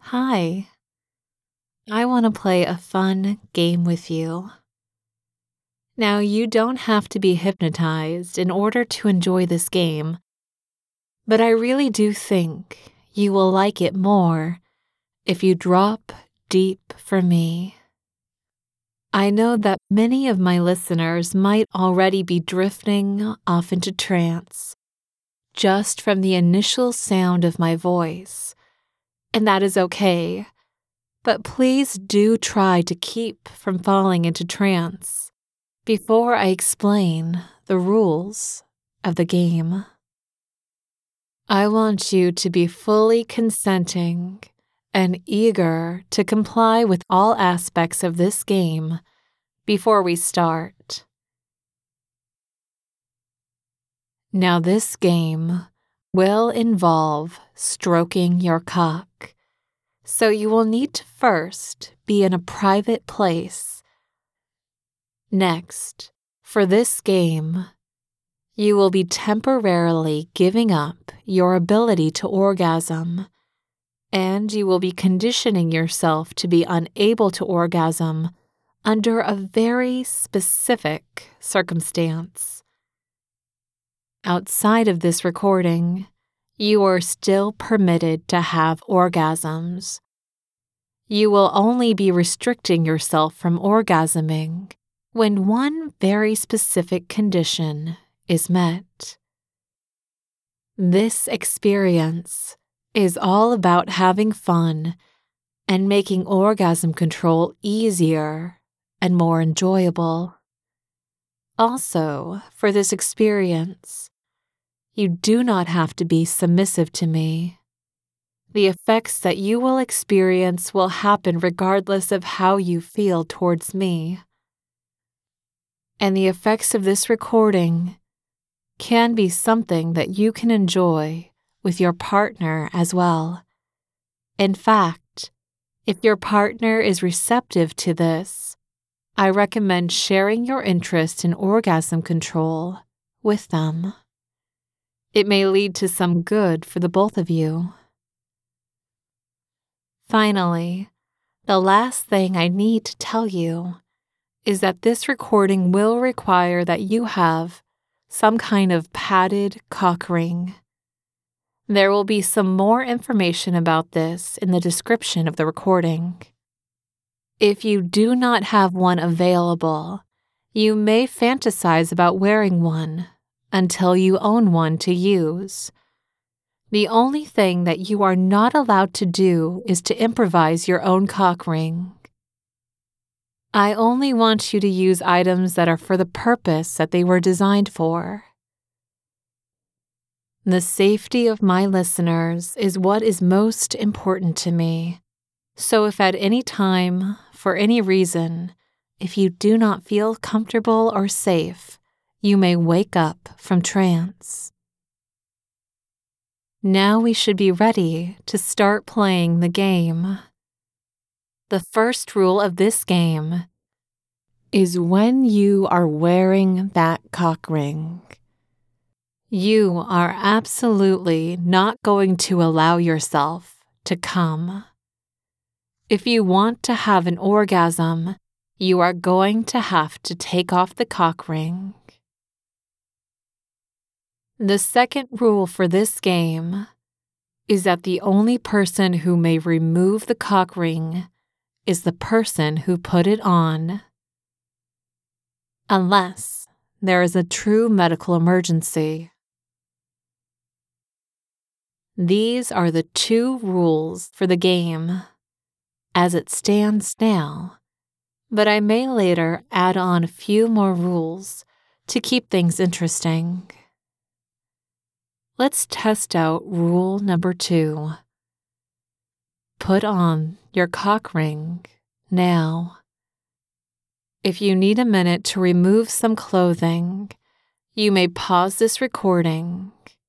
Hi, I want to play a fun game with you. Now, you don't have to be hypnotized in order to enjoy this game, but I really do think you will like it more if you drop deep for me. I know that many of my listeners might already be drifting off into trance just from the initial sound of my voice, and that is okay. But please do try to keep from falling into trance before I explain the rules of the game. I want you to be fully consenting and eager to comply with all aspects of this game before we start. Now, this game will involve stroking your cock, so you will need to first be in a private place. Next, for this game, you will be temporarily giving up your ability to orgasm, and you will be conditioning yourself to be unable to orgasm under a very specific circumstance. Outside of this recording, you are still permitted to have orgasms. You will only be restricting yourself from orgasming when one very specific condition is met. This experience is all about having fun and making orgasm control easier and more enjoyable. Also, for this experience, you do not have to be submissive to me. The effects that you will experience will happen regardless of how you feel towards me. And the effects of this recording can be something that you can enjoy with your partner as well. In fact, if your partner is receptive to this, I recommend sharing your interest in orgasm control with them. It may lead to some good for the both of you. Finally, the last thing I need to tell you is that this recording will require that you have some kind of padded cock ring. There will be some more information about this in the description of the recording. If you do not have one available, you may fantasize about wearing one until you own one to use. The only thing that you are not allowed to do is to improvise your own cock ring. I only want you to use items that are for the purpose that they were designed for. The safety of my listeners is what is most important to me. So if at any time, for any reason, if you do not feel comfortable or safe, you may wake up from trance. Now we should be ready to start playing the game. The first rule of this game is when you are wearing that cock ring, you are absolutely not going to allow yourself to come. If you want to have an orgasm, you are going to have to take off the cock ring. The second rule for this game is that the only person who may remove the cock ring is the person who put it on, unless there is a true medical emergency. These are the two rules for the game as it stands now, but I may later add on a few more rules to keep things interesting. Let's test out rule number 2. Put on your cock ring now. If you need a minute to remove some clothing, you may pause this recording.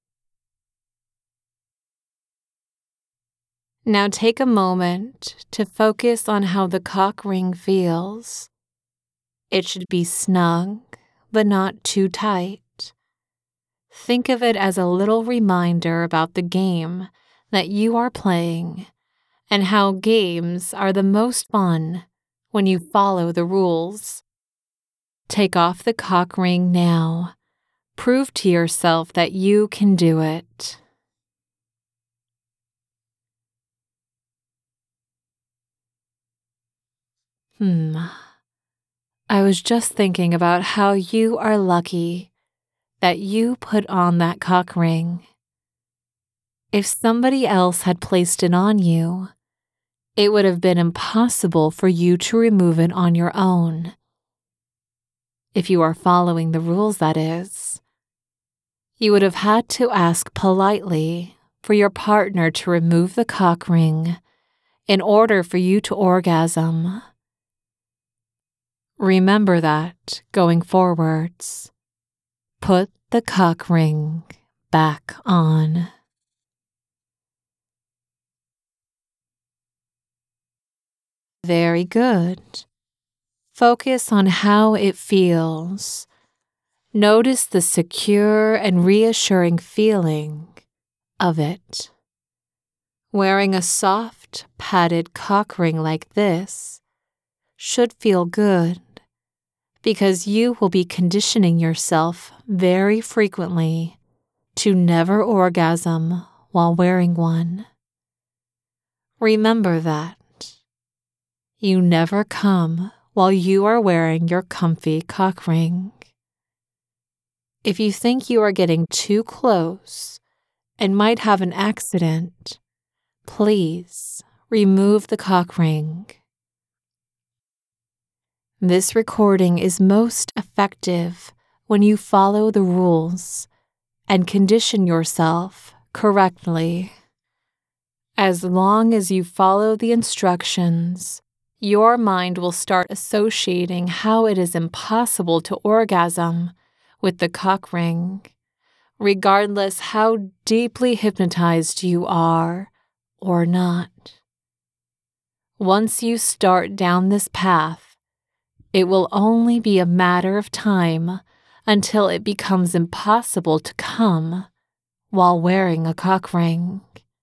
Now take a moment to focus on how the cock ring feels. It should be snug, but not too tight. Think of it as a little reminder about the game that you are playing and how games are the most fun when you follow the rules. Take off the cock ring now. Prove to yourself that you can do it. I was just thinking about how you are lucky that you put on that cock ring. If somebody else had placed it on you, it would have been impossible for you to remove it on your own. If you are following the rules, that is. You would have had to ask politely for your partner to remove the cock ring in order for you to orgasm. Remember that going forwards. Put the cock ring back on. Very good. Focus on how it feels. Notice the secure and reassuring feeling of it. Wearing a soft, padded cock ring like this should feel good because you will be conditioning yourself very frequently to never orgasm while wearing one. Remember that. You never come while you are wearing your comfy cock ring. If you think you are getting too close and might have an accident, please remove the cock ring. This recording is most effective when you follow the rules and condition yourself correctly. As long as you follow the instructions, your mind will start associating how it is impossible to orgasm with the cock ring, regardless how deeply hypnotized you are or not. Once you start down this path, it will only be a matter of time until it becomes impossible to come while wearing a cock ring.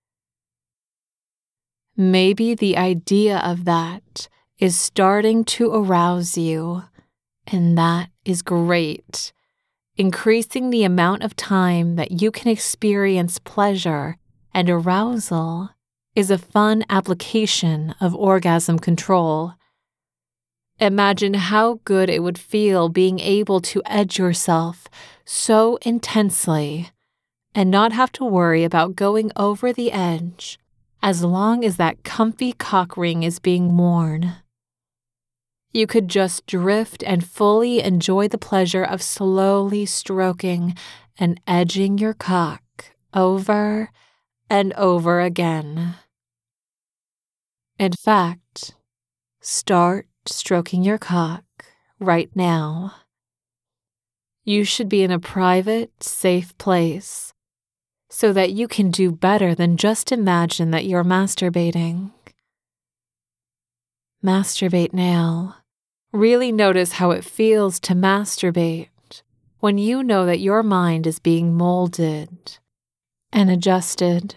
Maybe the idea of that is starting to arouse you, and that is great. Increasing the amount of time that you can experience pleasure and arousal is a fun application of orgasm control. Imagine how good it would feel being able to edge yourself so intensely and not have to worry about going over the edge as long as that comfy cock ring is being worn. You could just drift and fully enjoy the pleasure of slowly stroking and edging your cock over and over again. In fact, start stroking your cock right now. You should be in a private, safe place so that you can do better than just imagine that you're masturbating. Masturbate now. Really notice how it feels to masturbate when you know that your mind is being molded and adjusted.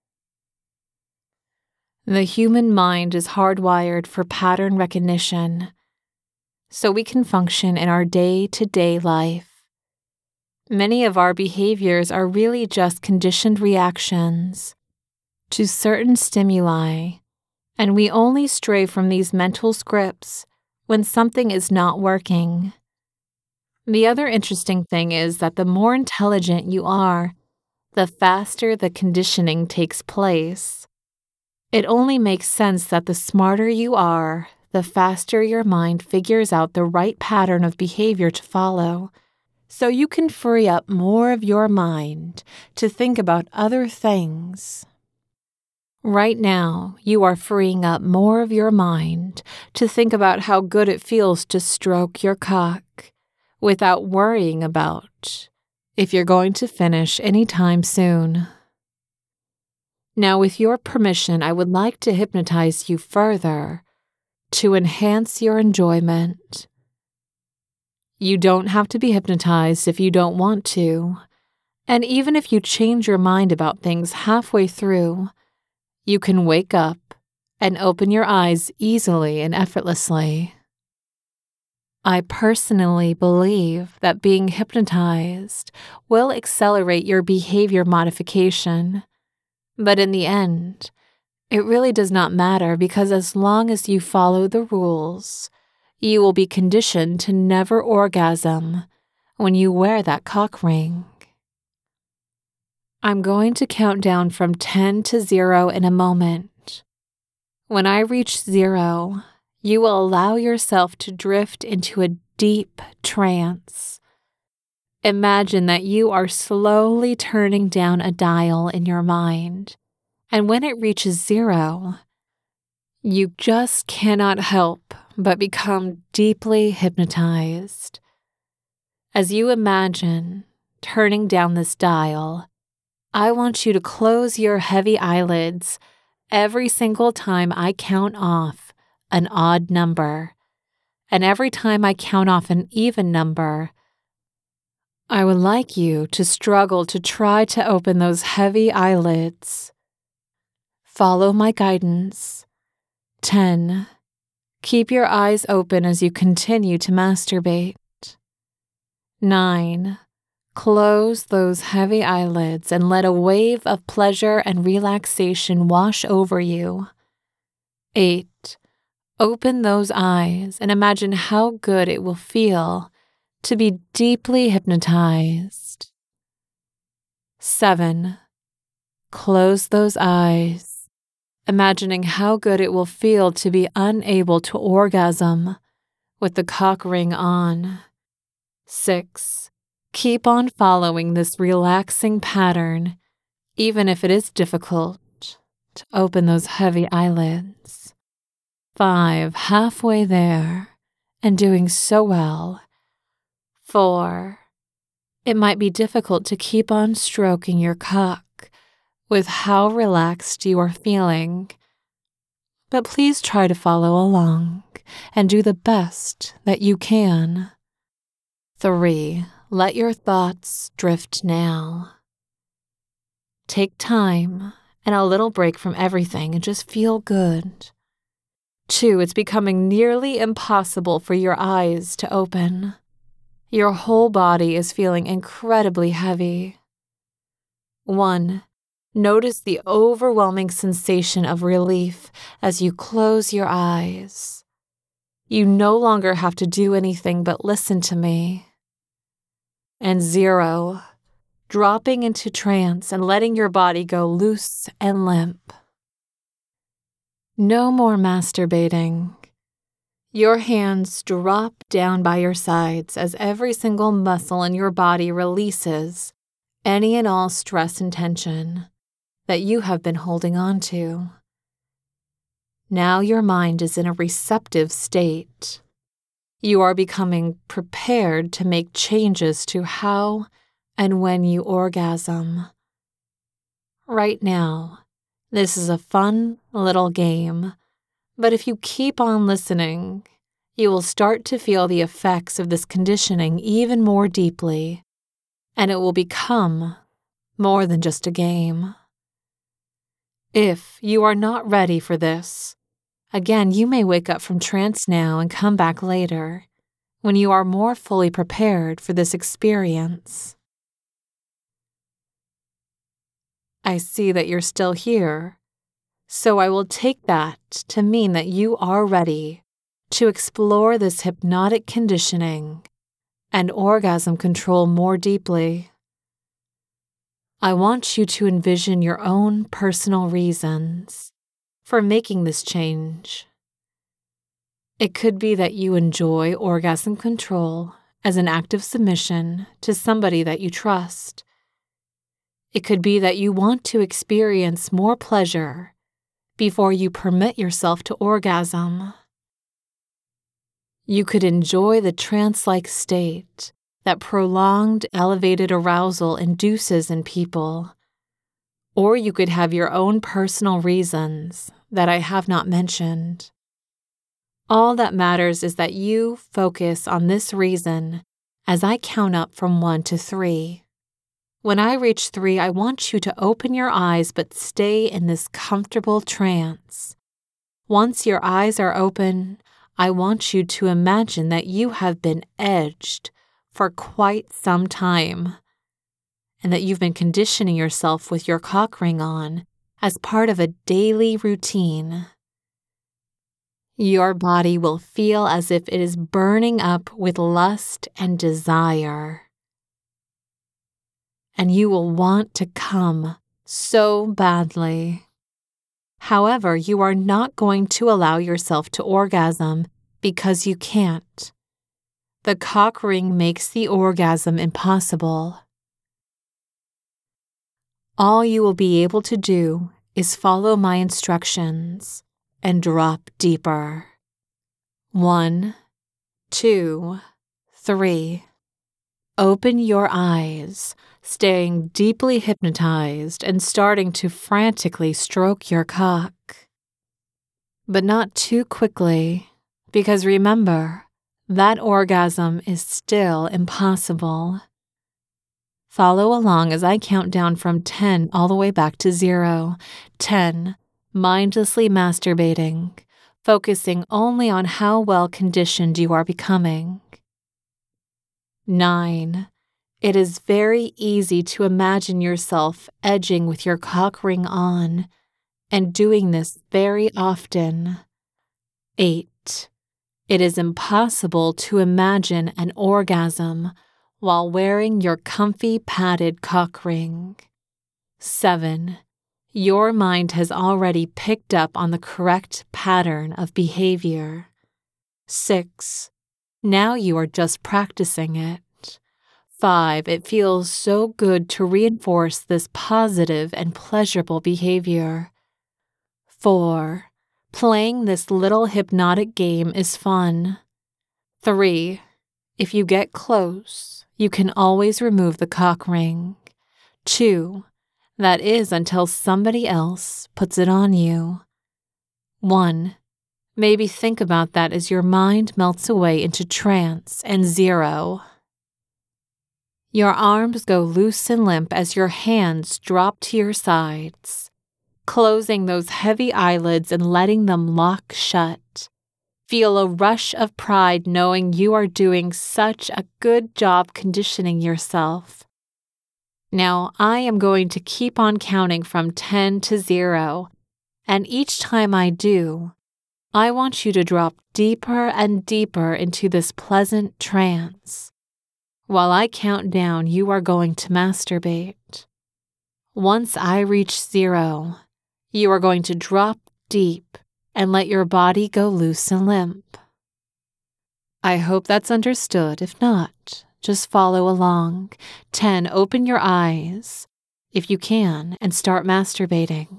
The human mind is hardwired for pattern recognition, so we can function in our day-to-day life. Many of our behaviors are really just conditioned reactions to certain stimuli, and we only stray from these mental scripts when something is not working. The other interesting thing is that the more intelligent you are, the faster the conditioning takes place. It only makes sense that the smarter you are, the faster your mind figures out the right pattern of behavior to follow, so you can free up more of your mind to think about other things. Right now, you are freeing up more of your mind to think about how good it feels to stroke your cock without worrying about if you're going to finish anytime soon. Now, with your permission, I would like to hypnotize you further to enhance your enjoyment. You don't have to be hypnotized if you don't want to, and even if you change your mind about things halfway through, you can wake up and open your eyes easily and effortlessly. I personally believe that being hypnotized will accelerate your behavior modification, but in the end, it really does not matter because as long as you follow the rules, you will be conditioned to never orgasm when you wear that cock ring. I'm going to count down from 10 to 0 in a moment. When I reach 0, you will allow yourself to drift into a deep trance. Imagine that you are slowly turning down a dial in your mind, and when it reaches 0, you just cannot help but become deeply hypnotized. As you imagine turning down this dial, I want you to close your heavy eyelids every single time I count off an odd number, and every time I count off an even number, I would like you to struggle to try to open those heavy eyelids. Follow my guidance. 10. Keep your eyes open as you continue to masturbate. 9. Close those heavy eyelids and let a wave of pleasure and relaxation wash over you. 8. Open those eyes and imagine how good it will feel to be deeply hypnotized. 7. Close those eyes, imagining how good it will feel to be unable to orgasm with the cock ring on. 6. Keep on following this relaxing pattern, even if it is difficult to open those heavy eyelids. 5. Halfway there and doing so well. 4. It might be difficult to keep on stroking your cock with how relaxed you are feeling, but please try to follow along and do the best that you can. 3. Let your thoughts drift now. Take time and a little break from everything and just feel good. 2. It's becoming nearly impossible for your eyes to open. Your whole body is feeling incredibly heavy. 1. Notice the overwhelming sensation of relief as you close your eyes. You no longer have to do anything but listen to me. And 0. Dropping into trance and letting your body go loose and limp. No more masturbating. Your hands drop down by your sides as every single muscle in your body releases any and all stress and tension that you have been holding on to. Now your mind is in a receptive state. You are becoming prepared to make changes to how and when you orgasm. Right now, this is a fun little game, but if you keep on listening, you will start to feel the effects of this conditioning even more deeply, and it will become more than just a game. If you are not ready for this, again, you may wake up from trance now and come back later, when you are more fully prepared for this experience. I see that you're still here, so I will take that to mean that you are ready to explore this hypnotic conditioning and orgasm control more deeply. I want you to envision your own personal reasons for making this change. It could be that you enjoy orgasm control as an act of submission to somebody that you trust. It could be that you want to experience more pleasure before you permit yourself to orgasm. You could enjoy the trance-like state that prolonged elevated arousal induces in people, or you could have your own personal reasons that I have not mentioned. All that matters is that you focus on this reason as I count up from 1 to 3. When I reach 3, I want you to open your eyes but stay in this comfortable trance. Once your eyes are open, I want you to imagine that you have been edged for quite some time, and that you've been conditioning yourself with your cock ring on as part of a daily routine. Your body will feel as if it is burning up with lust and desire, and you will want to come so badly. However, you are not going to allow yourself to orgasm because you can't. The cock ring makes the orgasm impossible. All you will be able to do is follow my instructions and drop deeper. 1, 2, 3. Open your eyes, staying deeply hypnotized and starting to frantically stroke your cock. But not too quickly, because remember, that orgasm is still impossible. Follow along as I count down from 10 all the way back to 0. 10, mindlessly masturbating, focusing only on how well conditioned you are becoming. 9, it is very easy to imagine yourself edging with your cock ring on, and doing this very often. 8, it is impossible to imagine an orgasm while wearing your comfy padded cock ring. 7, your mind has already picked up on the correct pattern of behavior. 6, now you are just practicing it. 5, it feels so good to reinforce this positive and pleasurable behavior. 4, playing this little hypnotic game is fun. 3, if you get close, you can always remove the cock ring. 2, that is until somebody else puts it on you. 1, maybe think about that as your mind melts away into trance. And 0. Your arms go loose and limp as your hands drop to your sides, closing those heavy eyelids and letting them lock shut. Feel a rush of pride knowing you are doing such a good job conditioning yourself. Now I am going to keep on counting from 10 to 0, and each time I do, I want you to drop deeper and deeper into this pleasant trance. While I count down, you are going to masturbate. Once I reach 0, you are going to drop deep and let your body go loose and limp. I hope that's understood. If not, just follow along. 10, open your eyes, if you can, and start masturbating.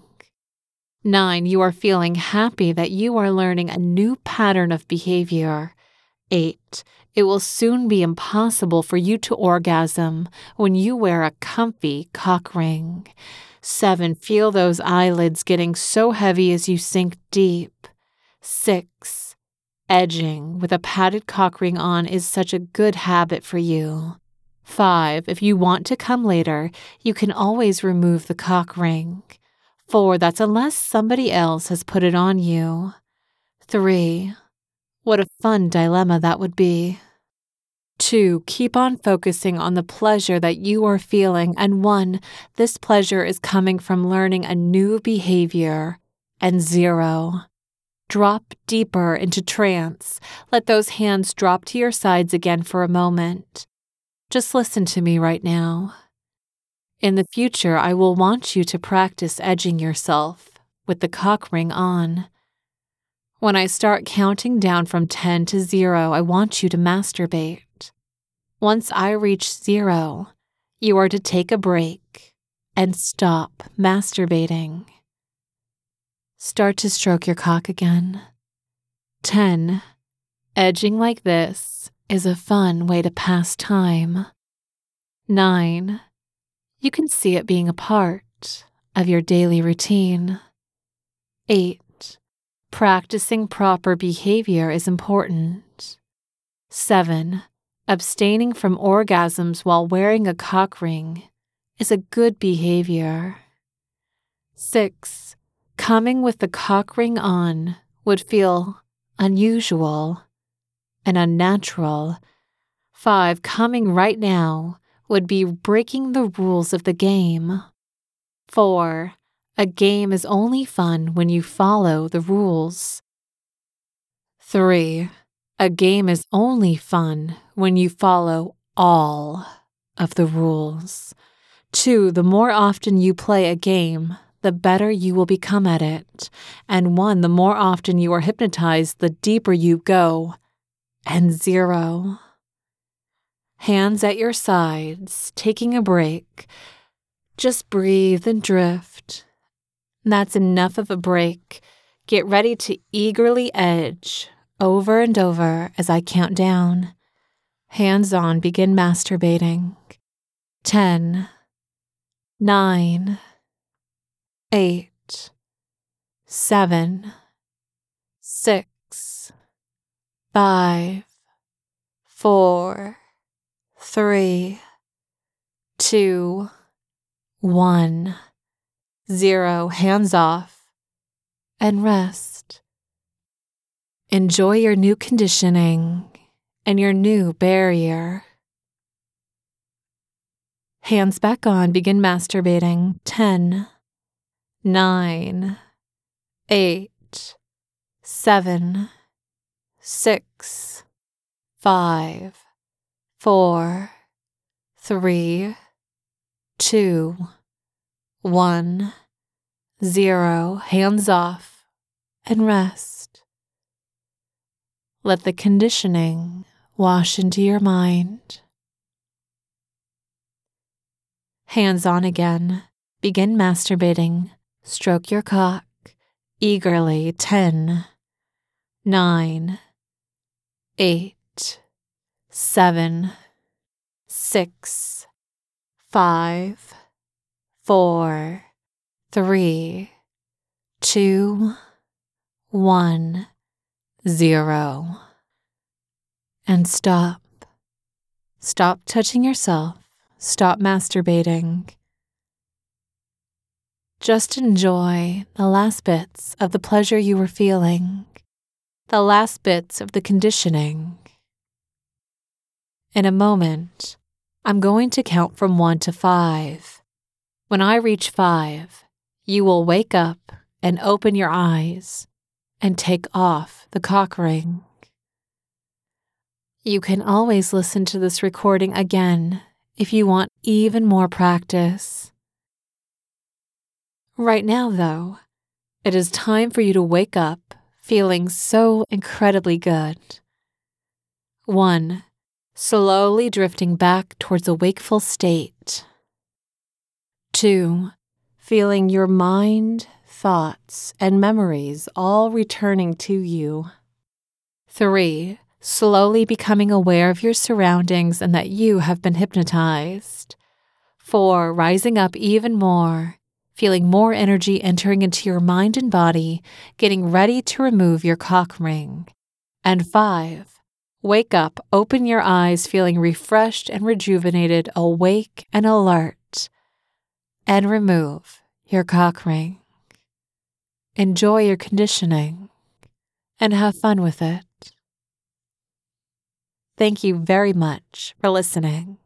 9, you are feeling happy that you are learning a new pattern of behavior. 8, it will soon be impossible for you to orgasm when you wear a comfy cock ring. 7, feel those eyelids getting so heavy as you sink deep. 6, edging with a padded cock ring on is such a good habit for you. 5, if you want to come later, you can always remove the cock ring. 4, that's unless somebody else has put it on you. 3, what a fun dilemma that would be. 2, keep on focusing on the pleasure that you are feeling. And 1, this pleasure is coming from learning a new behavior. And 0, drop deeper into trance. Let those hands drop to your sides again for a moment. Just listen to me right now. In the future, I will want you to practice edging yourself with the cock ring on. When I start counting down from 10 to 0, I want you to masturbate. Once I reach 0, you are to take a break and stop masturbating. Start to stroke your cock again. 10, edging like this is a fun way to pass time. 9, you can see it being a part of your daily routine. 8, practicing proper behavior is important. 7, abstaining from orgasms while wearing a cock ring is a good behavior. 6, coming with the cock ring on would feel unusual and unnatural. 5, coming right now, would be breaking the rules of the game. 4, a game is only fun when you follow the rules. 3, a game is only fun when you follow all of the rules. 2, the more often you play a game, the better you will become at it. And 1, the more often you are hypnotized, the deeper you go. And 0. Hands at your sides, taking a break. Just breathe and drift. That's enough of a break. Get ready to eagerly edge over and over as I count down. Hands on, begin masturbating. 10, 9, 8, 7, 6, 5, 4, 3, 2, 1, 0. Hands off and rest. Enjoy your new conditioning and your new barrier. Hands back on, begin masturbating. 10, 9, 8, 7, 6, 5, 4, 3, 2, 1, 0. Hands off and rest. Let the conditioning wash into your mind. Hands on again. Begin masturbating. Stroke your cock eagerly. 10, 9, 8, 7, 6, 5, 4, 3, 2, 1, 0. And stop. Stop touching yourself. Stop masturbating. Just enjoy the last bits of the pleasure you were feeling, the last bits of the conditioning. In a moment, I'm going to count from 1 to 5. When I reach 5, you will wake up and open your eyes and take off the cock ring. You can always listen to this recording again if you want even more practice. Right now, though, it is time for you to wake up feeling so incredibly good. 1, slowly drifting back towards a wakeful state. 2, feeling your mind, thoughts, and memories all returning to you. 3, slowly becoming aware of your surroundings and that you have been hypnotized. 4, rising up even more, feeling more energy entering into your mind and body, getting ready to remove your cock ring. And 5, wake up, open your eyes, feeling refreshed and rejuvenated, awake and alert, and remove your cock ring. Enjoy your conditioning and have fun with it. Thank you very much for listening.